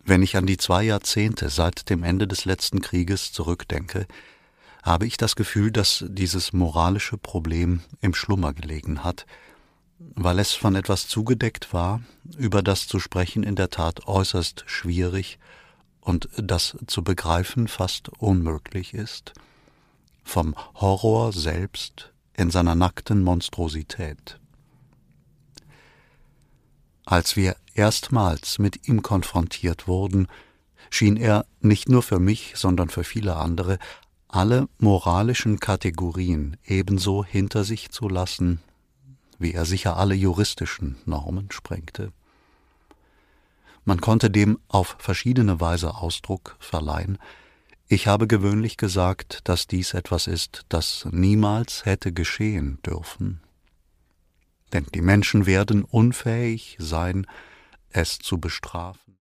Wenn ich an die 2 Jahrzehnte seit dem Ende des letzten Krieges zurückdenke, habe ich das Gefühl, dass dieses moralische Problem im Schlummer gelegen hat, weil es von etwas zugedeckt war, über das zu sprechen in der Tat äußerst schwierig und das zu begreifen fast unmöglich ist, vom Horror selbst in seiner nackten Monstrosität. Als wir erstmals mit ihm konfrontiert wurden, schien er nicht nur für mich, sondern für viele andere, alle moralischen Kategorien ebenso hinter sich zu lassen, wie er sicher alle juristischen Normen sprengte. Man konnte dem auf verschiedene Weise Ausdruck verleihen. Ich habe gewöhnlich gesagt, dass dies etwas ist, das niemals hätte geschehen dürfen. Denn die Menschen werden unfähig sein, es zu bestrafen.